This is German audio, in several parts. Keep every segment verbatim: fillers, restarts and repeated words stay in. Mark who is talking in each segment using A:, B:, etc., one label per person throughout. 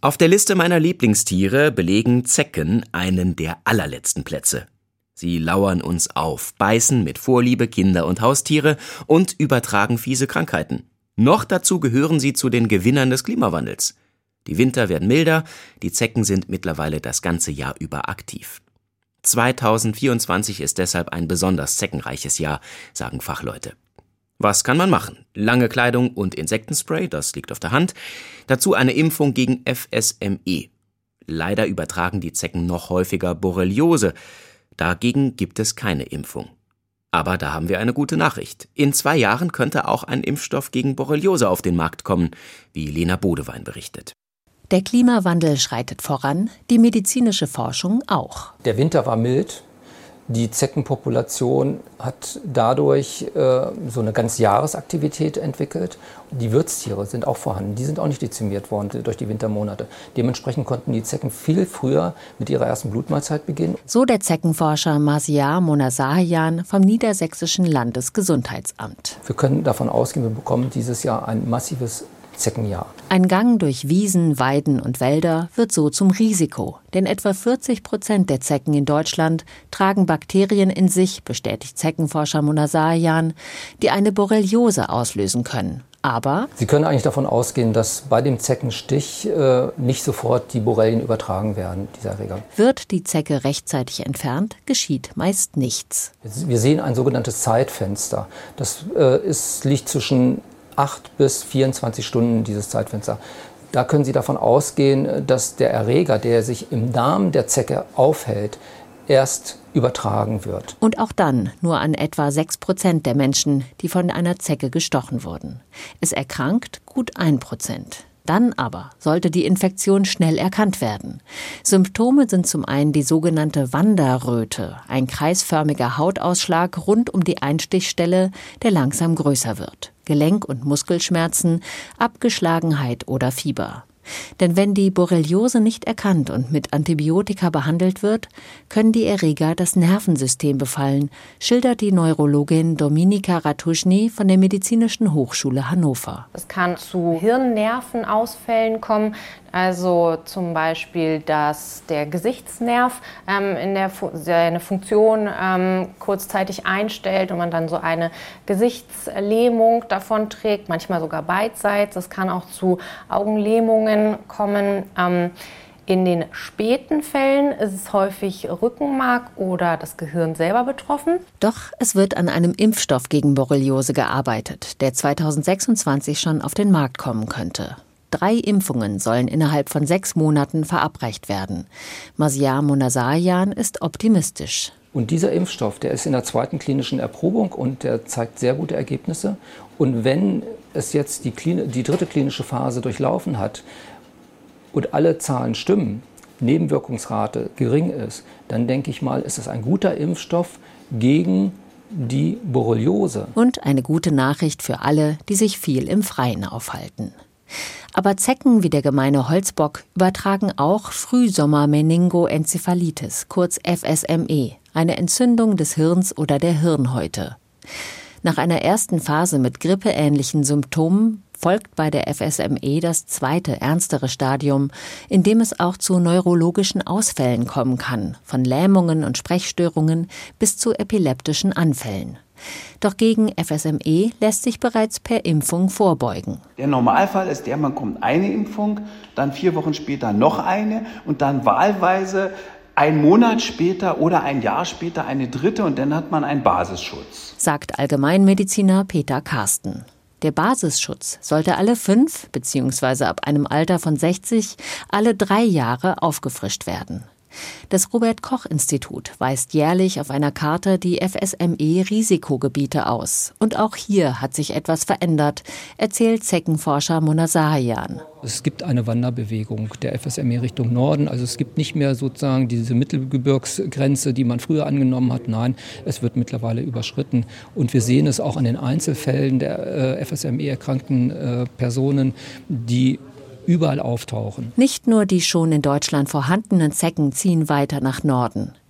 A: Auf der Liste meiner Lieblingstiere belegen Zecken einen der allerletzten Plätze. Sie lauern uns auf, beißen mit Vorliebe Kinder und Haustiere und übertragen fiese Krankheiten. Noch dazu gehören sie zu den Gewinnern des Klimawandels. Die Winter werden milder, die Zecken sind mittlerweile das ganze Jahr über aktiv. zweitausendvierundzwanzig ist deshalb ein besonders zeckenreiches Jahr, sagen Fachleute. Was kann man machen? Lange Kleidung und Insektenspray, das liegt auf der Hand. Dazu eine Impfung gegen F S M E. Leider übertragen die Zecken noch häufiger Borreliose. Dagegen gibt es keine Impfung. Aber da haben wir eine gute Nachricht. In zwei Jahren könnte auch ein Impfstoff gegen Borreliose auf den Markt kommen, wie Lena Bodewein berichtet.
B: Der Klimawandel schreitet voran, die medizinische Forschung auch.
C: Der Winter war mild. Die Zeckenpopulation hat dadurch äh, so eine Ganzjahresaktivität entwickelt. Die Wirtstiere sind auch vorhanden. Die sind auch nicht dezimiert worden durch die Wintermonate. Dementsprechend konnten die Zecken viel früher mit ihrer ersten Blutmahlzeit beginnen.
B: So der Zeckenforscher Marziar Monasahian vom Niedersächsischen Landesgesundheitsamt.
C: Wir können davon ausgehen, wir bekommen dieses Jahr ein massives Zeckenjahr.
B: Ein Gang durch Wiesen, Weiden und Wälder wird so zum Risiko. Denn etwa vierzig Prozent der Zecken in Deutschland tragen Bakterien in sich, bestätigt Zeckenforscher Monasahian, die eine Borreliose auslösen können. Aber
C: Sie können eigentlich davon ausgehen, dass bei dem Zeckenstich äh, nicht sofort die Borrelien übertragen werden, dieser Erreger.
B: Wird die Zecke rechtzeitig entfernt, geschieht meist nichts.
C: Wir sehen ein sogenanntes Zeitfenster. Das äh, ist, liegt zwischen acht bis vierundzwanzig Stunden, dieses Zeitfenster. Da können Sie davon ausgehen, dass der Erreger, der sich im Darm der Zecke aufhält, erst übertragen wird.
B: Und auch dann nur an etwa sechs Prozent der Menschen, die von einer Zecke gestochen wurden. Es erkrankt gut ein Prozent. Dann aber sollte die Infektion schnell erkannt werden. Symptome sind zum einen die sogenannte Wanderröte, ein kreisförmiger Hautausschlag rund um die Einstichstelle, der langsam größer wird. Gelenk- und Muskelschmerzen, Abgeschlagenheit oder Fieber. Denn wenn die Borreliose nicht erkannt und mit Antibiotika behandelt wird, können die Erreger das Nervensystem befallen, schildert die Neurologin Dominika Ratuschny von der Medizinischen Hochschule Hannover.
D: Es kann zu Hirnnervenausfällen kommen, also zum Beispiel, dass der Gesichtsnerv ähm, in der Fu- seine Funktion ähm, kurzzeitig einstellt und man dann so eine Gesichtslähmung davon trägt, manchmal sogar beidseits. Es kann auch zu Augenlähmungen kommen. Ähm, in den späten Fällen ist es häufig Rückenmark oder das Gehirn selber betroffen.
B: Doch es wird an einem Impfstoff gegen Borreliose gearbeitet, der zweitausendsechsundzwanzig schon auf den Markt kommen könnte. Drei Impfungen sollen innerhalb von sechs Monaten verabreicht werden. Marziar Monasahian ist optimistisch.
C: Und dieser Impfstoff, der ist in der zweiten klinischen Erprobung und der zeigt sehr gute Ergebnisse. Und wenn es jetzt die, Klin- die dritte klinische Phase durchlaufen hat und alle Zahlen stimmen, Nebenwirkungsrate gering ist, dann denke ich mal, ist es ein guter Impfstoff gegen die Borreliose.
B: Und eine gute Nachricht für alle, die sich viel im Freien aufhalten. Aber Zecken wie der gemeine Holzbock übertragen auch Frühsommer-Meningoenzephalitis, kurz F S M E, eine Entzündung des Hirns oder der Hirnhäute. Nach einer ersten Phase mit grippeähnlichen Symptomen folgt bei der F S M E das zweite, ernstere Stadium, in dem es auch zu neurologischen Ausfällen kommen kann, von Lähmungen und Sprechstörungen bis zu epileptischen Anfällen. Doch gegen F S M E lässt sich bereits per Impfung vorbeugen.
E: Der Normalfall ist der, man kommt eine Impfung, dann vier Wochen später noch eine und dann wahlweise ein Monat später oder ein Jahr später eine dritte und dann hat man einen Basisschutz.
B: Sagt Allgemeinmediziner Peter Karsten. Der Basisschutz sollte alle fünf bzw. ab einem Alter von sechzig alle drei Jahre aufgefrischt werden. Das Robert-Koch-Institut weist jährlich auf einer Karte die F S M E-Risikogebiete aus. Und auch hier hat sich etwas verändert, erzählt Zeckenforscher Monasahian.
C: Es gibt eine Wanderbewegung der F S M E Richtung Norden. Also es gibt nicht mehr sozusagen diese Mittelgebirgsgrenze, die man früher angenommen hat. Nein, es wird mittlerweile überschritten. Und wir sehen es auch an den Einzelfällen der äh, F S M E-erkrankten äh, Personen, die überall auftauchen.
B: Nicht nur die schon in Deutschland vorhandenen Zecken ziehen weiter nach Norden.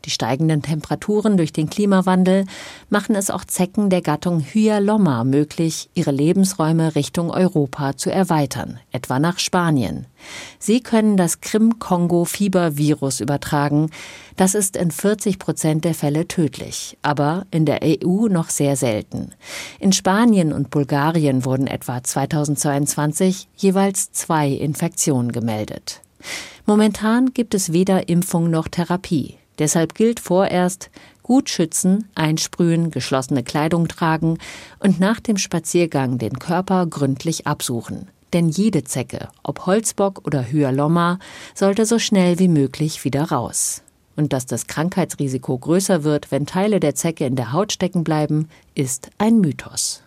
B: Die steigenden Temperaturen durch den Klimawandel machen es auch Zecken der Gattung Hyalomma möglich, ihre Lebensräume Richtung Europa zu erweitern, etwa nach Spanien. Sie können das Krim-Kongo-Fieber-Virus übertragen. Das ist in vierzig Prozent der Fälle tödlich, aber in der E U noch sehr selten. In Spanien und Bulgarien wurden etwa zweitausendzweiundzwanzig jeweils zwei Infektionen gemeldet. Momentan gibt es weder Impfung noch Therapie. Deshalb gilt vorerst: gut schützen, einsprühen, geschlossene Kleidung tragen und nach dem Spaziergang den Körper gründlich absuchen. Denn jede Zecke, ob Holzbock oder Hyalomma, sollte so schnell wie möglich wieder raus. Und dass das Krankheitsrisiko größer wird, wenn Teile der Zecke in der Haut stecken bleiben, ist ein Mythos.